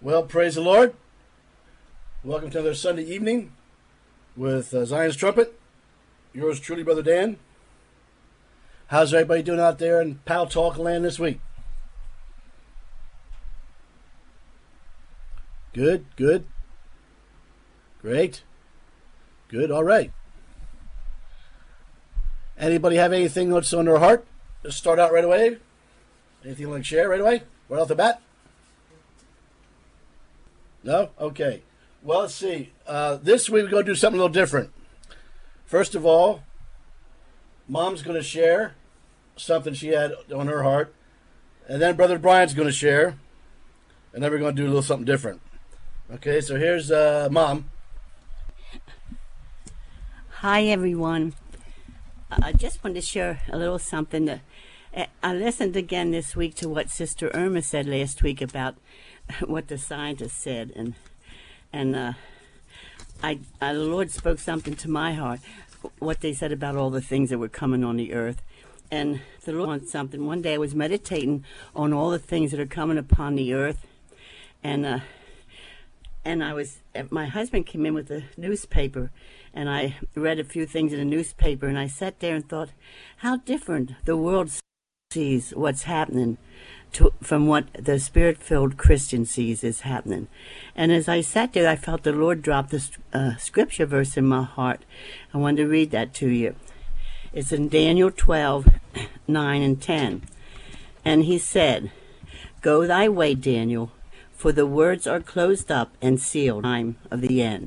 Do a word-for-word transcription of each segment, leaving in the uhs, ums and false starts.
Well, praise the Lord. Welcome to another Sunday evening with uh, Zion's Trumpet. Yours truly, Brother Dan. How's everybody doing out there in Pal Talk land this week? Good, good. Great. Good, all right. Anybody have anything that's on their heart? Just start out right away. Anything you'd like to share right away? Right off the bat? No? Okay. Well, let's see. Uh, this week we're going to do something a little different. First of all, Mom's going to share something she had on her heart. And then Brother Brian's going to share. And then we're going to do a little something different. Okay, so here's uh, Mom. Hi, everyone. I just wanted to share a little something. That, I listened again this week to what Sister Irma said last week about what the scientists said, and and uh, I, I the Lord spoke something to my heart, what they said about all the things that were coming on the earth, and the Lord wants something. One day I was meditating on all the things that are coming upon the earth, and uh, and I was my husband came in with a newspaper, and I read a few things in the newspaper, and I sat there and thought, how different the world sees what's happening to, from what the Spirit-filled Christian sees is happening. And as I sat there, I felt the Lord drop this uh, scripture verse in my heart. I wanted to read that to you. It's in Daniel twelve, nine and ten. And he said, "Go thy way, Daniel, for the words are closed up and sealed, time of the end.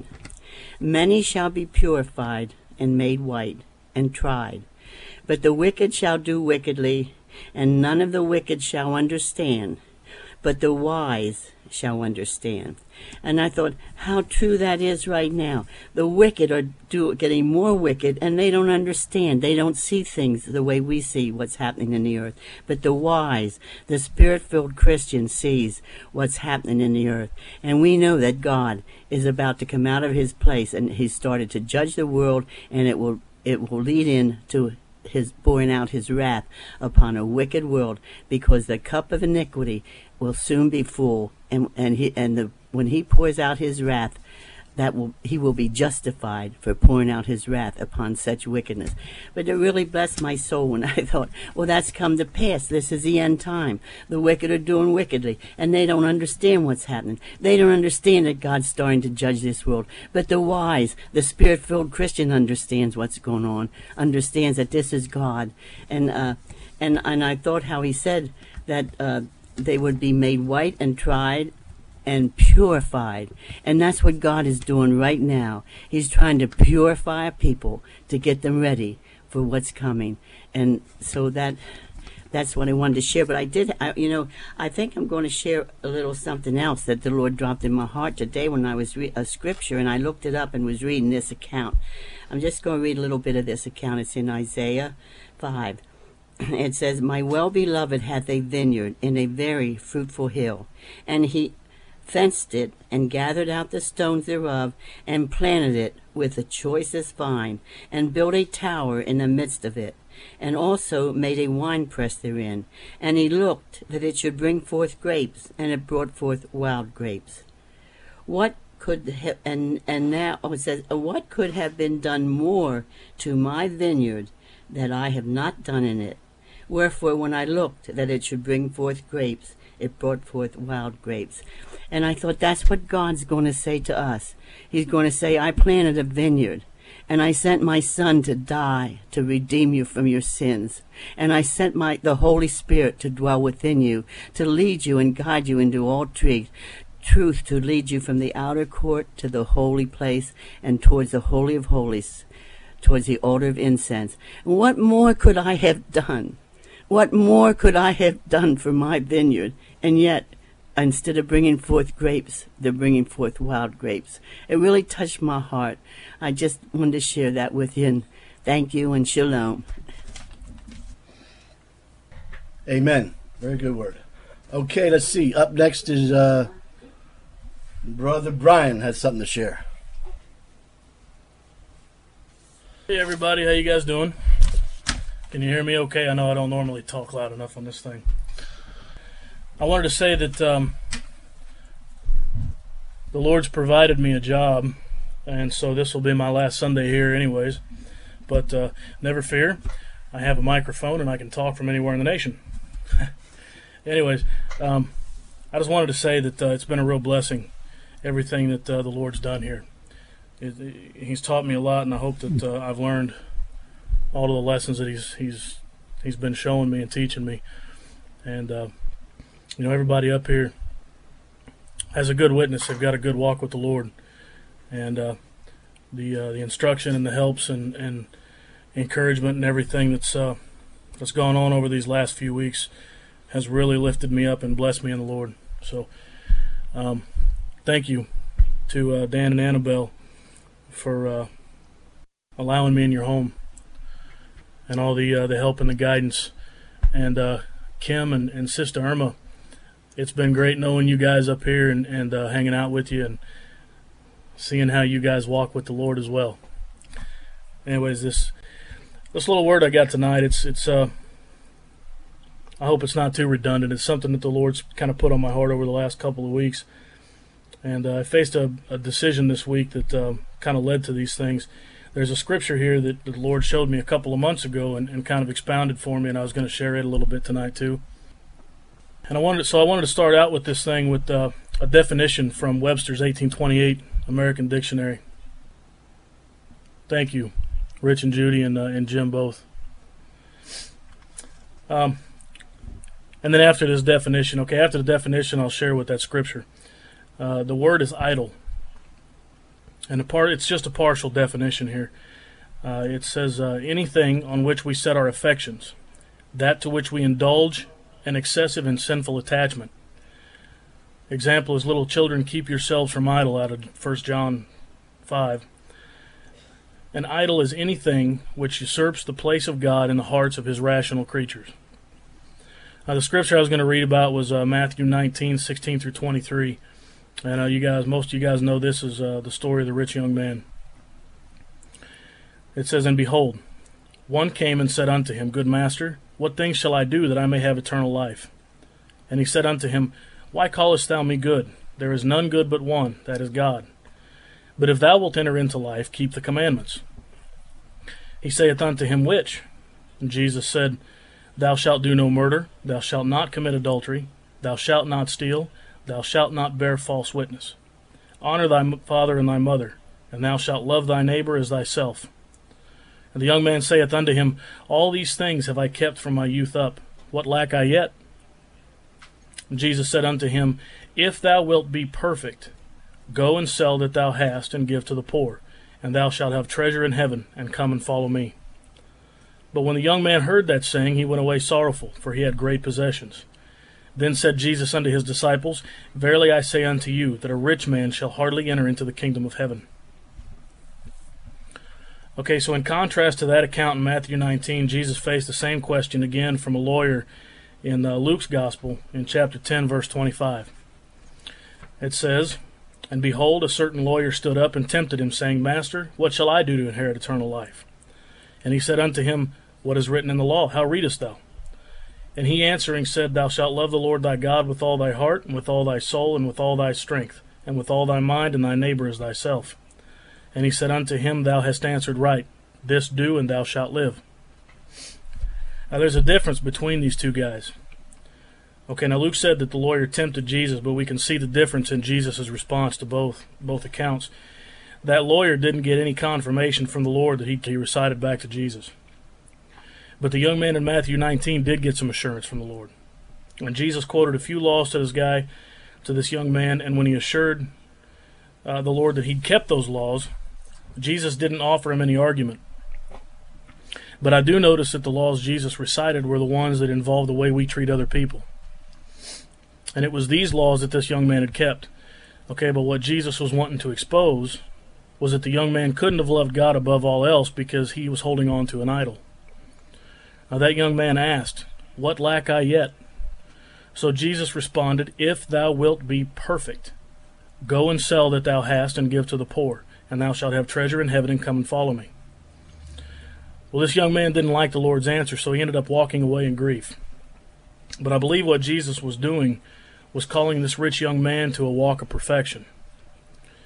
Many shall be purified and made white and tried, but the wicked shall do wickedly, and none of the wicked shall understand, but the wise shall understand." And I thought, how true that is right now. The wicked are do, getting more wicked, and they don't understand. They don't see things the way we see what's happening in the earth. But the wise, the Spirit-filled Christian sees what's happening in the earth. And we know that God is about to come out of his place, and he's started to judge the world, and it will it will lead in to his pouring out his wrath upon a wicked world, because the cup of iniquity will soon be full, and and he and the when he pours out his wrath, that will he will be justified for pouring out his wrath upon such wickedness. But it really blessed my soul when I thought, well, that's come to pass. This is the end time. The wicked are doing wickedly, and they don't understand what's happening. They don't understand that God's starting to judge this world. But the wise, the Spirit-filled Christian understands what's going on, understands that this is God. And uh, and and I thought how he said that uh, they would be made white and tried and purified. And that's what God is doing right now. He's trying to purify people to get them ready for what's coming. And so that that's what I wanted to share. But I did, I, you know, I think I'm going to share a little something else that the Lord dropped in my heart today when I was reading a scripture, and I looked it up and was reading this account. I'm just going to read a little bit of this account. It's in Isaiah five. It says, "My well-beloved hath a vineyard in a very fruitful hill, and he fenced it, and gathered out the stones thereof, and planted it with the choicest vine, and built a tower in the midst of it, and also made a winepress therein. And he looked that it should bring forth grapes, and it brought forth wild grapes. What could ha- and and now oh, it says, what could have been done more to my vineyard that I have not done in it? Wherefore, when I looked that it should bring forth grapes, it brought forth wild grapes." And I thought, that's what God's going to say to us. He's going to say, I planted a vineyard, and I sent my Son to die to redeem you from your sins. And I sent my the Holy Spirit to dwell within you, to lead you and guide you into all truth, truth to lead you from the outer court to the holy place and towards the Holy of Holies, towards the altar of incense. And what more could I have done? What more could I have done for my vineyard? And yet, instead of bringing forth grapes, they're bringing forth wild grapes. It really touched my heart. I just wanted to share that with you, and thank you, and shalom. Amen. Very good word. Okay, let's see. Up next is uh, Brother Brian has something to share. Hey everybody, how you guys doing? Can you hear me okay? I know I don't normally talk loud enough on this thing. I wanted to say that um, the Lord's provided me a job, and so this will be my last Sunday here anyways. But uh, never fear, I have a microphone and I can talk from anywhere in the nation. Anyways, um, I just wanted to say that uh, it's been a real blessing, everything that uh, the Lord's done here. It, it, he's taught me a lot, and I hope that uh, I've learned all of the lessons that he's he's he's been showing me and teaching me. And uh, you know, everybody up here has a good witness. They've got a good walk with the Lord, and uh, the uh, the instruction and the helps and, and encouragement and everything that's uh, that's gone on over these last few weeks has really lifted me up and blessed me in the Lord. So, um, thank you to uh, Dan and Annabelle for uh, allowing me in your home, and all the uh, the help and the guidance. And uh, Kim and, and Sister Irma, it's been great knowing you guys up here and, and uh, hanging out with you and seeing how you guys walk with the Lord as well. Anyways, this this little word I got tonight, it's it's uh I hope it's not too redundant. It's something that the Lord's kind of put on my heart over the last couple of weeks. And uh, I faced a, a decision this week that uh, kind of led to these things. There's a scripture here that the Lord showed me a couple of months ago and, and kind of expounded for me, and I was going to share it a little bit tonight too. And I wanted, so I wanted to start out with this thing with uh, a definition from Webster's eighteen twenty-eight American Dictionary. Thank you, Rich and Judy and uh, and Jim both. Um, and then after this definition, okay, after the definition, I'll share with that scripture. Uh, the word is idle. And a part, it's just a partial definition here. Uh, it says, uh, anything on which we set our affections, that to which we indulge an excessive and sinful attachment. Example is, little children, keep yourselves from idle, out of First John five. An idol is anything which usurps the place of God in the hearts of his rational creatures. Now, the scripture I was going to read about was uh, Matthew nineteen, sixteen through twenty-three. And uh, you guys, most of you guys know this is uh, the story of the rich young man. It says, and behold, one came and said unto him, Good master, what things shall I do that I may have eternal life? And he said unto him, Why callest thou me good? There is none good but one, that is God. But if thou wilt enter into life, keep the commandments. He saith unto him, Which? And Jesus said, Thou shalt do no murder, thou shalt not commit adultery, thou shalt not steal, thou shalt not bear false witness. Honor thy father and thy mother, and thou shalt love thy neighbor as thyself. And the young man saith unto him, All these things have I kept from my youth up. What lack I yet? And Jesus said unto him, If thou wilt be perfect, go and sell that thou hast, and give to the poor, and thou shalt have treasure in heaven, and come and follow me. But when the young man heard that saying, he went away sorrowful, for he had great possessions. Then said Jesus unto his disciples, Verily I say unto you, that a rich man shall hardly enter into the kingdom of heaven. Okay, so in contrast to that account in Matthew nineteen, Jesus faced the same question again from a lawyer in uh, Luke's Gospel in chapter ten, verse twenty-five. It says, And behold, a certain lawyer stood up and tempted him, saying, Master, what shall I do to inherit eternal life? And he said unto him, What is written in the law? How readest thou? And he answering said, Thou shalt love the Lord thy God with all thy heart, and with all thy soul, and with all thy strength, and with all thy mind, and thy neighbor as thyself. And he said unto him, Thou hast answered right. This do, and thou shalt live. Now there's a difference between these two guys. Okay, now Luke said that the lawyer tempted Jesus, but we can see the difference in Jesus' response to both both accounts. That lawyer didn't get any confirmation from the Lord that he, he recited back to Jesus. But the young man in Matthew nineteen did get some assurance from the Lord. And Jesus quoted a few laws to this guy, to this young man, and when he assured uh, the Lord that he'd kept those laws, Jesus didn't offer him any argument. But I do notice that the laws Jesus recited were the ones that involved the way we treat other people. And it was these laws that this young man had kept. Okay, but what Jesus was wanting to expose was that the young man couldn't have loved God above all else because he was holding on to an idol. Now that young man asked, What lack I yet? So Jesus responded, If thou wilt be perfect, go and sell that thou hast, and give to the poor, and thou shalt have treasure in heaven, and come and follow me. Well, this young man didn't like the Lord's answer, so he ended up walking away in grief. But I believe what Jesus was doing was calling this rich young man to a walk of perfection.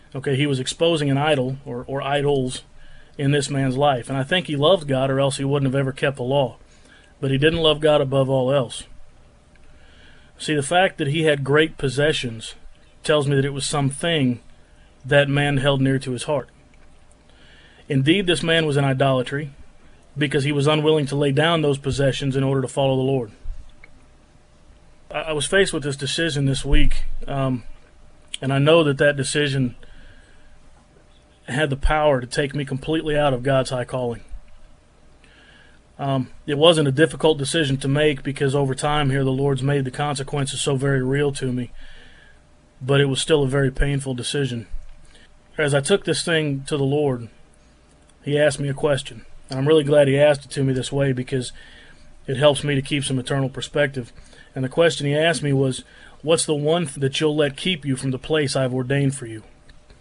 Okay, he was exposing an idol or, or idols in this man's life. And I think he loved God, or else he wouldn't have ever kept the law. But he didn't love God above all else. See, the fact that he had great possessions tells me that it was something that man held near to his heart. Indeed, this man was in idolatry because he was unwilling to lay down those possessions in order to follow the Lord. I, I was faced with this decision this week, um, and I know that that decision had the power to take me completely out of God's high calling. Um, it wasn't a difficult decision to make because over time here the Lord's made the consequences so very real to me, but it was still a very painful decision. As I took this thing to the Lord, he asked me a question, and I'm really glad he asked it to me this way because it helps me to keep some eternal perspective. And the question he asked me was, what's the one th- that you'll let keep you from the place I've ordained for you?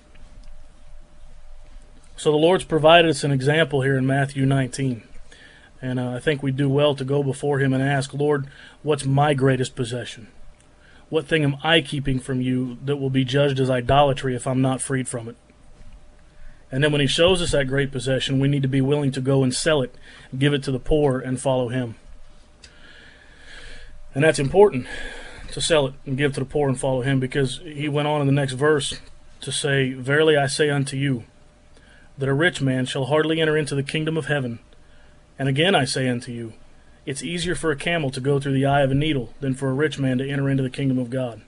So the Lord's provided us an example here in Matthew nineteen. And uh, I think we do well to go before him and ask, Lord, what's my greatest possession? What thing am I keeping from you that will be judged as idolatry if I'm not freed from it? And then when he shows us that great possession, we need to be willing to go and sell it, give it to the poor, and follow him. And that's important, to sell it and give to the poor and follow him, because he went on in the next verse to say, Verily I say unto you, that a rich man shall hardly enter into the kingdom of heaven. And again I say unto you, it's easier for a camel to go through the eye of a needle than for a rich man to enter into the kingdom of God.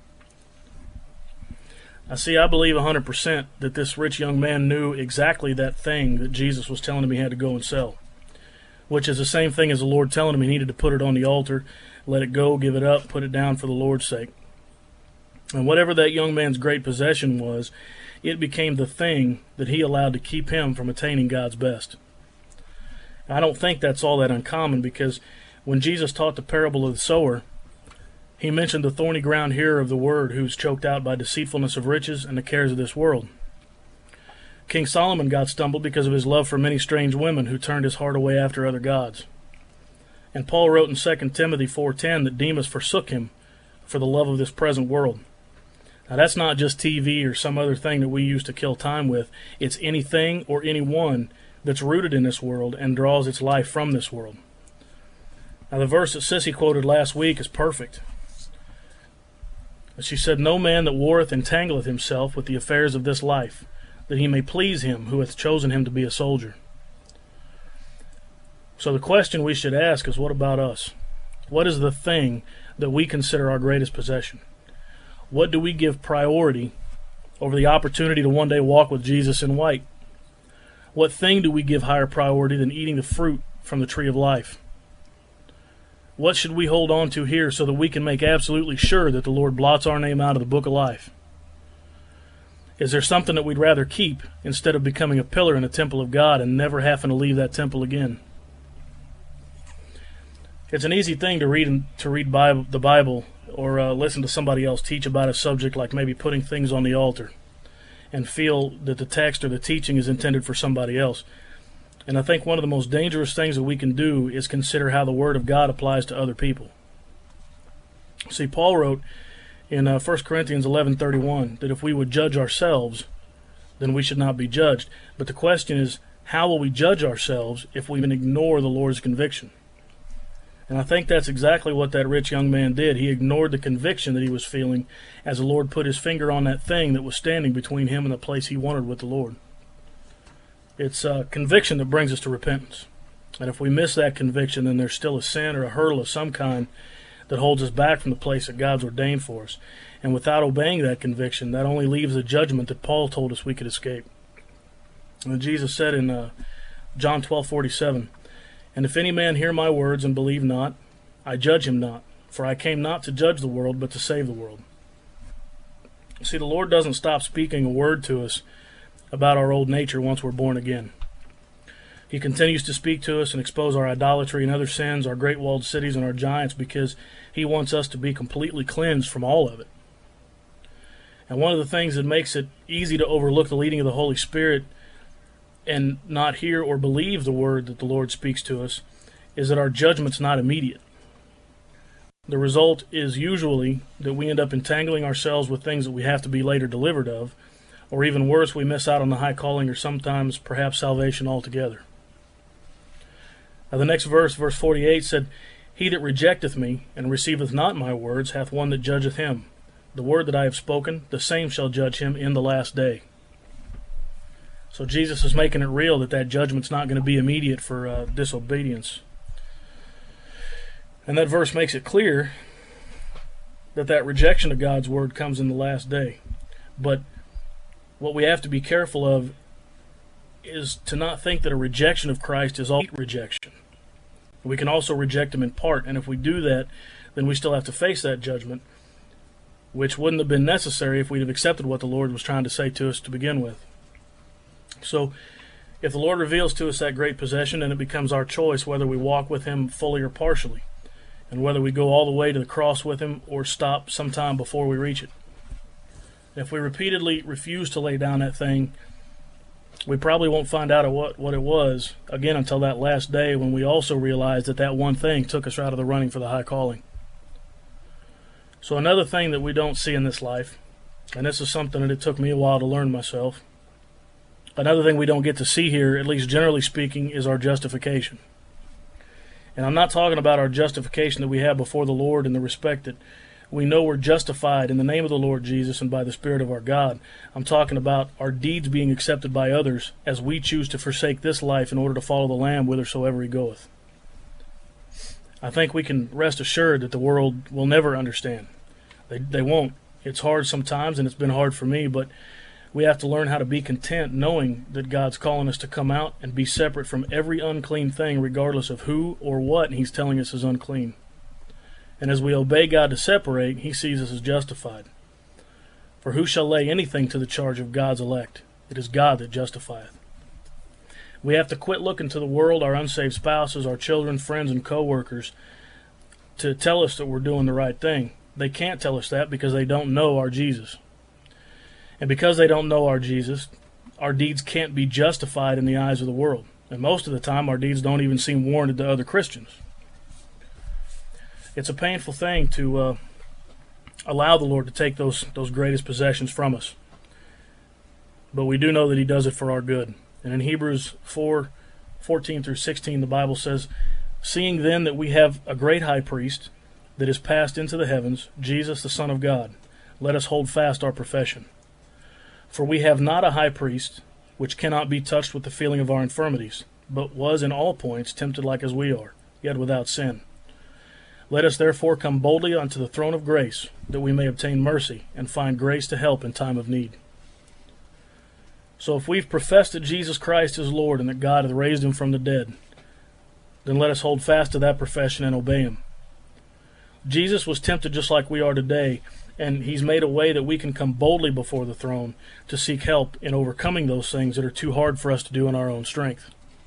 I see, I believe one hundred percent that this rich young man knew exactly that thing that Jesus was telling him he had to go and sell, which is the same thing as the Lord telling him he needed to put it on the altar, let it go, give it up, put it down for the Lord's sake. And whatever that young man's great possession was, it became the thing that he allowed to keep him from attaining God's best. I don't think that's all that uncommon, because when Jesus taught the parable of the sower, he mentioned the thorny ground hearer of the word who's choked out by deceitfulness of riches and the cares of this world. King Solomon got stumbled because of his love for many strange women who turned his heart away after other gods. And Paul wrote in Second Timothy four ten that Demas forsook him for the love of this present world. Now that's not just T V or some other thing that we use to kill time with. It's anything or anyone that's rooted in this world and draws its life from this world. Now the verse that Sissy quoted last week is perfect. She said, No man that warreth entangleth himself with the affairs of this life, that he may please him who hath chosen him to be a soldier. So the question we should ask is, what about us? What is the thing that we consider our greatest possession? What do we give priority over the opportunity to one day walk with Jesus in white? What thing do we give higher priority than eating the fruit from the tree of life? What should we hold on to here so that we can make absolutely sure that the Lord blots our name out of the book of life? Is there something that we'd rather keep instead of becoming a pillar in the temple of God and never having to leave that temple again? It's an easy thing to read to read Bible, the Bible or uh, listen to somebody else teach about a subject like maybe putting things on the altar and feel that the text or the teaching is intended for somebody else. And I think one of the most dangerous things that we can do is consider how the Word of God applies to other people. See, Paul wrote in uh, First Corinthians eleven thirty-one that if we would judge ourselves, then we should not be judged. But the question is, how will we judge ourselves if we even ignore the Lord's conviction? And I think that's exactly what that rich young man did. He ignored the conviction that he was feeling as the Lord put his finger on that thing that was standing between him and the place he wanted with the Lord. It's uh, conviction that brings us to repentance. And if we miss that conviction, then there's still a sin or a hurdle of some kind that holds us back from the place that God's ordained for us. And without obeying that conviction, that only leaves a judgment that Paul told us we could escape. And Jesus said in uh, John twelve forty-seven, And if any man hear my words and believe not, I judge him not, for I came not to judge the world, but to save the world. See, the Lord doesn't stop speaking a word to us about our old nature once we're born again. He continues to speak to us and expose our idolatry and other sins, our great walled cities and our giants, because he wants us to be completely cleansed from all of it. And one of the things that makes it easy to overlook the leading of the Holy Spirit and not hear or believe the word that the Lord speaks to us is that our judgment's not immediate. The result is usually that we end up entangling ourselves with things that we have to be later delivered of, Or even worse, we miss out on the high calling or sometimes perhaps salvation altogether. Now the next verse, verse forty-eight, said, He that rejecteth me, and receiveth not my words, hath one that judgeth him. The word that I have spoken, the same shall judge him in the last day. So Jesus is making it real that that judgment's not going to be immediate for uh, disobedience. And that verse makes it clear that that rejection of God's word comes in the last day. But what we have to be careful of is to not think that a rejection of Christ is all rejection. We can also reject him in part, and if we do that, then we still have to face that judgment, which wouldn't have been necessary if we'd have accepted what the Lord was trying to say to us to begin with. So, if the Lord reveals to us that great possession, then it becomes our choice whether we walk with him fully or partially, and whether we go all the way to the cross with him or stop sometime before we reach it. If we repeatedly refuse to lay down that thing, we probably won't find out what, what it was, again, until that last day when we also realize that that one thing took us out of the running for the high calling. So another thing that we don't see in this life, and this is something that it took me a while to learn myself, another thing we don't get to see here, at least generally speaking, is our justification. And I'm not talking about our justification that we have before the Lord in the respect that we know we're justified in the name of the Lord Jesus and by the Spirit of our God. I'm talking about our deeds being accepted by others as we choose to forsake this life in order to follow the Lamb whithersoever he goeth. I think we can rest assured that the world will never understand. They, they won't. It's hard sometimes, and it's been hard for me, but we have to learn how to be content knowing that God's calling us to come out and be separate from every unclean thing regardless of who or what he's telling us is unclean. And as we obey God to separate, he sees us as justified. For who shall lay anything to the charge of God's elect? It is God that justifieth. We have to quit looking to the world, our unsaved spouses, our children, friends, and co-workers to tell us that we're doing the right thing. They can't tell us that because they don't know our Jesus. And because they don't know our Jesus, our deeds can't be justified in the eyes of the world. And most of the time, our deeds don't even seem warranted to other Christians. It's a painful thing to uh, allow the Lord to take those those greatest possessions from us. But we do know that he does it for our good. And in Hebrews four, fourteen through sixteen, the Bible says, Seeing then that we have a great high priest that is passed into the heavens, Jesus the Son of God, let us hold fast our profession. For we have not a high priest which cannot be touched with the feeling of our infirmities, but was in all points tempted like as we are, yet without sin. Let us therefore come boldly unto the throne of grace, that we may obtain mercy and find grace to help in time of need. So if we've professed that Jesus Christ is Lord and that God hath raised him from the dead, then let us hold fast to that profession and obey him. Jesus was tempted just like we are today, and he's made a way that we can come boldly before the throne to seek help in overcoming those things that are too hard for us to do in our own strength.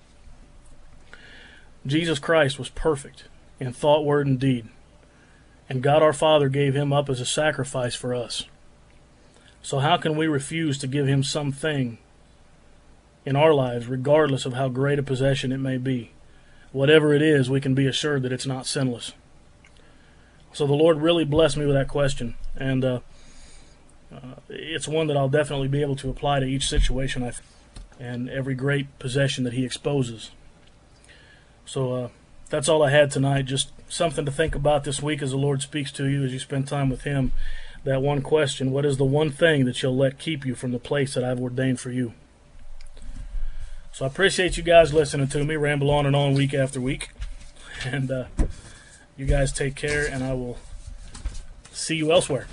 Jesus Christ was perfect in thought, word, and deed, and God our Father gave him up as a sacrifice for us. So how can we refuse to give him something in our lives, regardless of how great a possession it may be? Whatever it is, we can be assured that it's not sinless. So the Lord really blessed me with that question, and uh, uh, it's one that I'll definitely be able to apply to each situation I and every great possession that he exposes. So uh, that's all I had tonight, just something to think about this week as the Lord speaks to you as you spend time with him. That one question, what is the one thing that you'll let keep you from the place that I've ordained for you? So I appreciate you guys listening to me ramble on and on week after week. And uh, you guys take care, and I will see you elsewhere.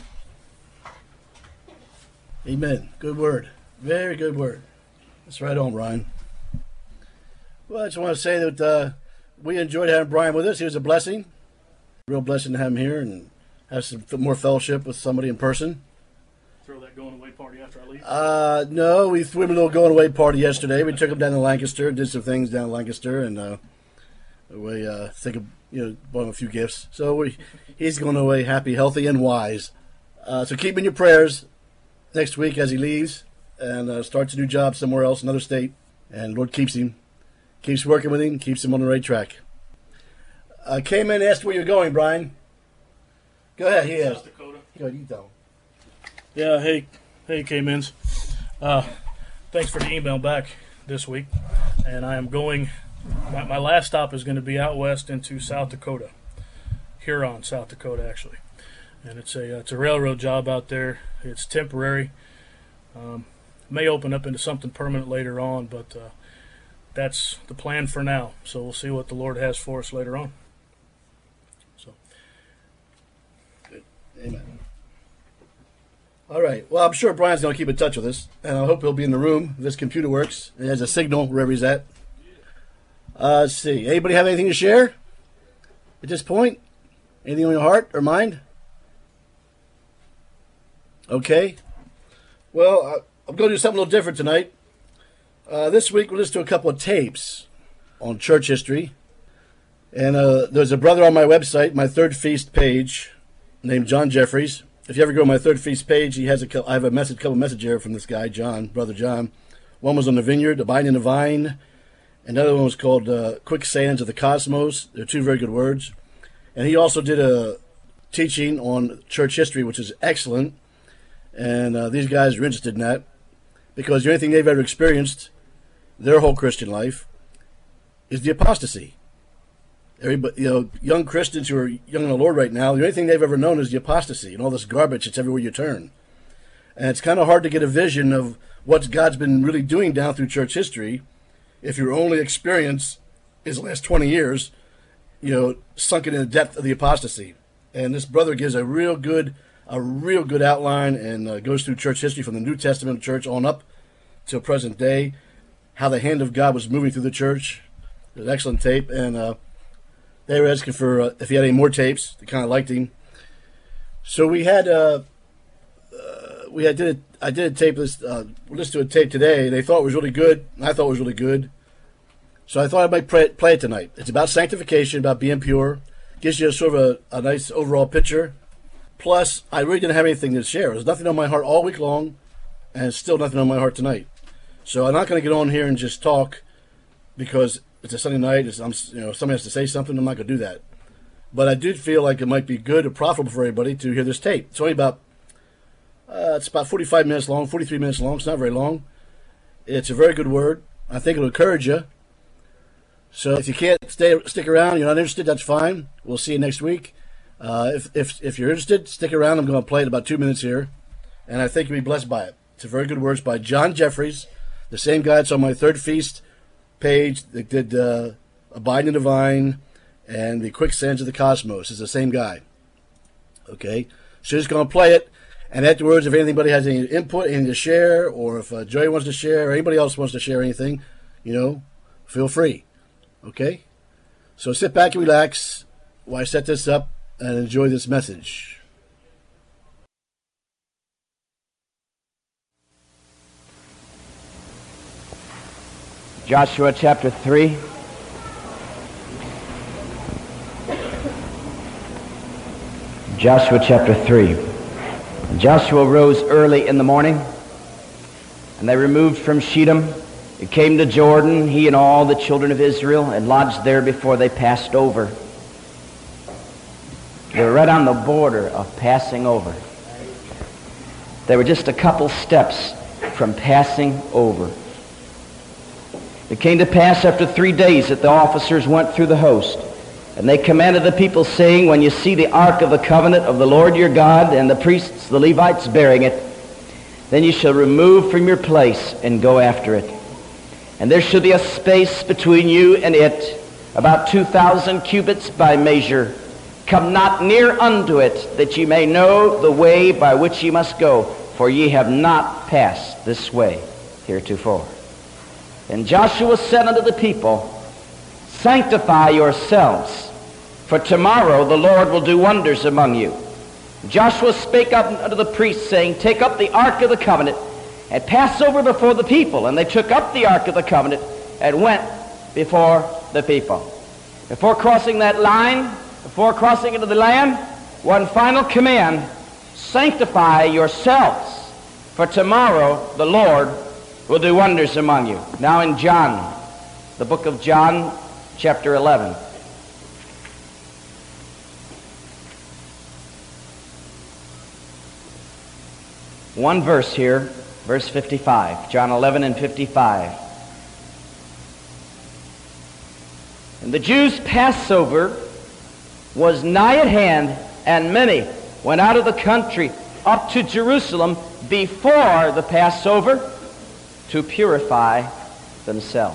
Amen. Good word. Very good word. That's right on, Brian. Well, I just want to say that uh, we enjoyed having Brian with us. He was a blessing. Real blessing to have him here and have some more fellowship with somebody in person. Throw that going away party after I leave? Uh, no, we threw him a little going away party yesterday. We took him down to Lancaster, did some things down in Lancaster, and uh, we uh, think of, you know, bought him a few gifts. So we, he's going away happy, healthy, and wise. Uh, so keep him in your prayers next week as he leaves and uh, starts a new job somewhere else, another state. And Lord keeps him, keeps working with him, keeps him on the right track. I uh, came in and asked where you're going, Brian. Go ahead, he asked. South Dakota. Go ahead, you tell him. Yeah, hey, hey, K-Mins. Uh, thanks for the email back this week. And I am going, my, my last stop is going to be out west into South Dakota. Huron, South Dakota, actually. And it's a it's a railroad job out there. It's temporary. Um, may open up into something permanent later on, but uh, that's the plan for now. So we'll see what the Lord has for us later on. So, amen. All right. Well, I'm sure Brian's going to keep in touch with us, and I hope he'll be in the room if this computer works. He has a signal wherever he's at. Uh, let's see. Anybody have anything to share at this point? Anything on your heart or mind? Okay. Well, uh, I'm going to do something a little different tonight. Uh, this week, we'll listen to a couple of tapes on church history. And uh, there's a brother on my website, my Third Feast page, named John Jeffries. If you ever go to my Third Feast page, he has a, I have a message, couple messages here from this guy, John, Brother John. One was on the vineyard, Abiding in the Vine. Another one was called uh, Quicksands of the Cosmos. They're two very good words. And he also did a teaching on church history, which is excellent. And uh, these guys are interested in that because the only thing they've ever experienced their whole Christian life is the apostasy. Everybody, you know, young Christians who are young in the Lord right now, the only thing they've ever known is the apostasy and all this garbage that's everywhere you turn. And it's kind of hard to get a vision of what God's been really doing down through church history if your only experience is the last twenty years, you know, sunken in the depth of the apostasy. And this brother gives a real good, a real good outline and uh, goes through church history from the New Testament church on up to present day, how the hand of God was moving through the church. It's an excellent tape, and uh, they were asking for uh, if he had any more tapes. They kind of liked him, so we had uh, uh, we had did a, I did a tape list. Uh, listened to a tape today. They thought it was really good. And I thought it was really good. So I thought I might play, play it tonight. It's about sanctification, about being pure. Gives you a sort of a, a nice overall picture. Plus, I really didn't have anything to share. There's nothing on my heart all week long, and it's still nothing on my heart tonight. So I'm not going to get on here and just talk because it's a Sunday night. It's, I'm, you know, somebody has to say something. I'm not going to do that. But I did feel like it might be good or profitable for everybody to hear this tape. It's only about uh, it's about forty-five minutes long, forty-three minutes long. It's not very long. It's a very good word. I think it'll encourage you. So if you can't stay stick around, you're not interested, that's fine. We'll see you next week. Uh, if if if you're interested, stick around. I'm going to play it about two minutes here, and I think you'll be blessed by it. It's a very good words by John Jeffries, the same guy that's on my Third Feast page that did uh, Abiding in the Vine and the Quicksands of the Cosmos. It's the same guy. Okay, so just going to play it, and afterwards, if anybody has any input, anything to share, or if uh, Joey wants to share, or anybody else wants to share anything, you know, feel free. Okay, so sit back and relax while I set this up and enjoy this message. Joshua chapter three. Joshua chapter three. Joshua rose early in the morning, and they removed from Shittim. It came to Jordan, he and all the children of Israel, and lodged there before they passed over. They were right on the border of passing over. They were just a couple steps from passing over. It came to pass after three days that the officers went through the host, and they commanded the people, saying, when you see the ark of the covenant of the Lord your God, and the priests, the Levites, bearing it, then you shall remove from your place and go after it. And there shall be a space between you and it, about two thousand cubits by measure. Come not near unto it, that ye may know the way by which ye must go, for ye have not passed this way heretofore. And Joshua said unto the people, sanctify yourselves, for tomorrow the Lord will do wonders among you. Joshua spake up unto the priests, saying, take up the ark of the covenant, and pass over before the people. And they took up the ark of the covenant and went before the people. Before crossing that line, before crossing into the land, one final command, sanctify yourselves, for tomorrow the Lord will do wonders among you. Now in John, the book of John, chapter eleven. One verse here. Verse fifty-five, John eleven and fifty-five. And the Jews' Passover was nigh at hand, and many went out of the country up to Jerusalem before the Passover to purify themselves.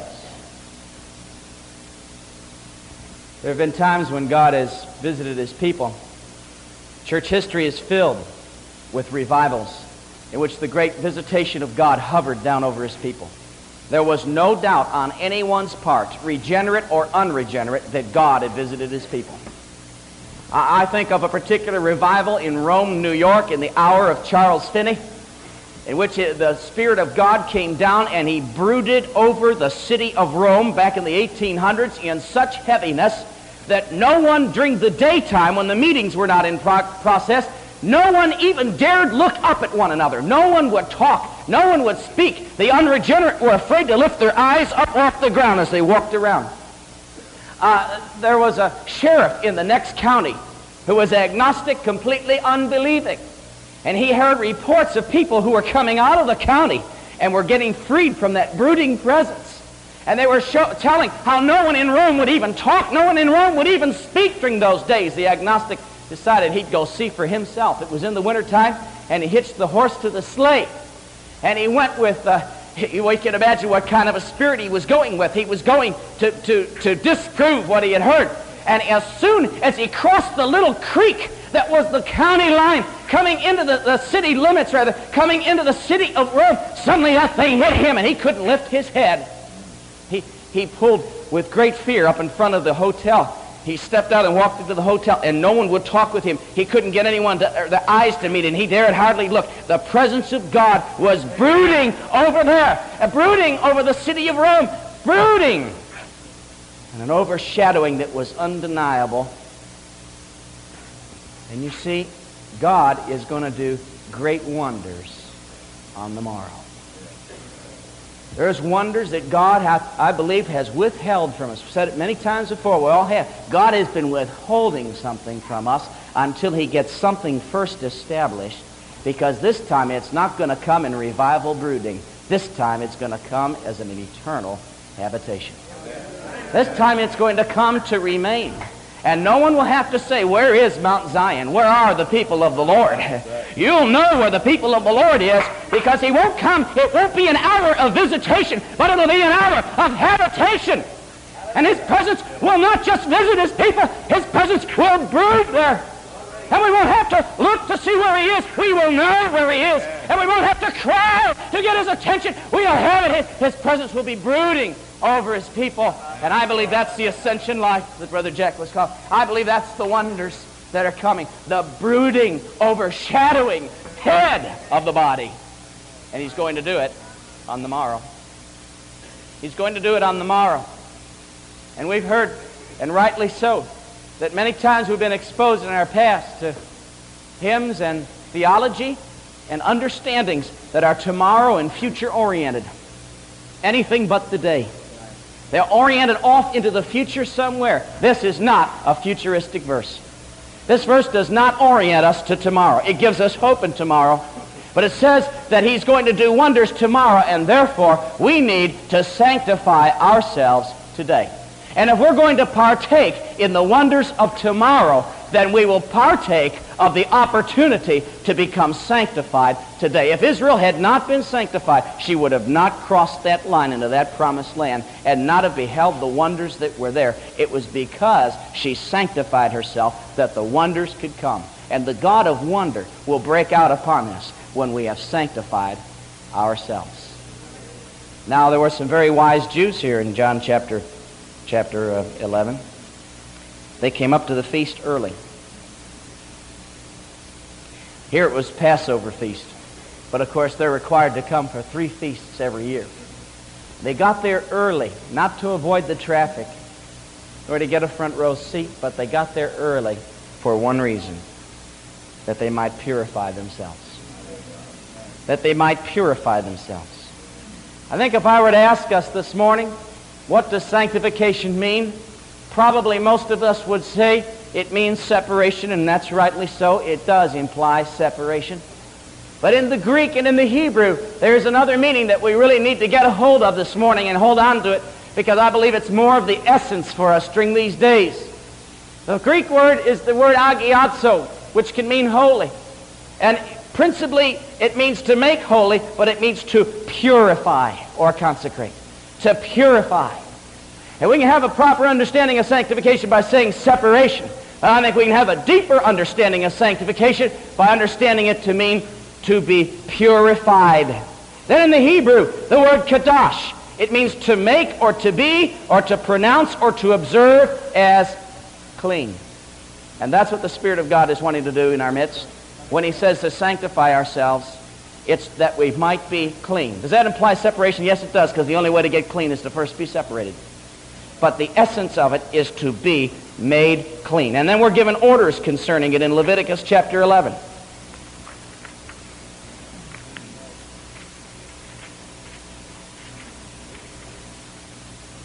There have been times when God has visited His people. Church history is filled with revivals in which the great visitation of God hovered down over His people. There was no doubt on anyone's part, regenerate or unregenerate, that God had visited His people. I think of a particular revival in Rome, New York, in the hour of Charles Finney, in which the Spirit of God came down and He brooded over the city of Rome back in the eighteen hundreds in such heaviness that no one during the daytime, when the meetings were not in pro- process, no one even dared look up at one another. No one would talk. No one would speak. The unregenerate were afraid to lift their eyes up off the ground as they walked around. Uh, there was a sheriff in the next county who was agnostic, completely unbelieving. And he heard reports of people who were coming out of the county and were getting freed from that brooding presence. And they were show- telling how no one in Rome would even talk. No one in Rome would even speak during those days. The agnostic decided he'd go see for himself. It was in the wintertime, and he hitched the horse to the sleigh. And he went with, uh, you can imagine what kind of a spirit he was going with. He was going to, to, to disprove what he had heard. And as soon as he crossed the little creek that was the county line, coming into the, the city limits, rather, coming into the city of Rome, suddenly that thing hit him, and he couldn't lift his head. He, he pulled with great fear up in front of the hotel. He stepped out and walked into the hotel, and no one would talk with him. He couldn't get anyone to, or the eyes to meet, and he dared hardly look. The presence of God was brooding over there, uh, brooding over the city of Rome, brooding, and an overshadowing that was undeniable. And you see, God is going to do great wonders on the morrow. There's wonders that God, hath, I believe, has withheld from us. We've said it many times before. We all have. God has been withholding something from us until He gets something first established, because this time it's not going to come in revival brooding. This time it's going to come as an eternal habitation. This time it's going to come to remain. And no one will have to say, where is Mount Zion? Where are the people of the Lord? You'll know where the people of the Lord is, because He won't come. It won't be an hour of visitation, but it'll be an hour of habitation. And His presence will not just visit His people. His presence will brood there. And we won't have to look to see where He is. We will know where He is. And we won't have to cry to get His attention. We'll have it. His presence will be brooding over His people. And I believe that's the ascension life that Brother Jack was called. I believe that's the wonders that are coming. The brooding, overshadowing head of the body. And He's going to do it on the morrow. He's going to do it on the morrow. And we've heard, and rightly so, that many times we've been exposed in our past to hymns and theology and understandings that are tomorrow and future oriented. Anything but the day. They're oriented off into the future somewhere. This is not a futuristic verse. This verse does not orient us to tomorrow. It gives us hope in tomorrow. But it says that He's going to do wonders tomorrow, and therefore we need to sanctify ourselves today. And if we're going to partake in the wonders of tomorrow, then we will partake of the opportunity to become sanctified today. If Israel had not been sanctified, she would have not crossed that line into that promised land and not have beheld the wonders that were there. It was because she sanctified herself that the wonders could come. And the God of wonder will break out upon us when we have sanctified ourselves. Now, there were some very wise Jews here in John chapter chapter uh, eleven. They came up to the feast early. Here it was Passover feast. But of course they're required to come for three feasts every year. They got there early, not to avoid the traffic or to get a front row seat, but they got there early for one reason: that they might purify themselves. That they might purify themselves. I think if I were to ask us this morning, what does sanctification mean? Probably most of us would say it means separation, and that's rightly so. It does imply separation. But in the Greek and in the Hebrew, there's another meaning that we really need to get a hold of this morning and hold on to it, because I believe it's more of the essence for us during these days. The Greek word is the word agiazo, which can mean holy. And principally, it means to make holy, but it means to purify or consecrate. To purify. And we can have a proper understanding of sanctification by saying separation. I think we can have a deeper understanding of sanctification by understanding it to mean to be purified. Then in the Hebrew, the word kadosh, it means to make or to be or to pronounce or to observe as clean. And that's what the Spirit of God is wanting to do in our midst. When He says to sanctify ourselves, it's that we might be clean. Does that imply separation? Yes, it does, because the only way to get clean is to first be separated. But the essence of it is to be made clean. And then we're given orders concerning it in Leviticus chapter eleven.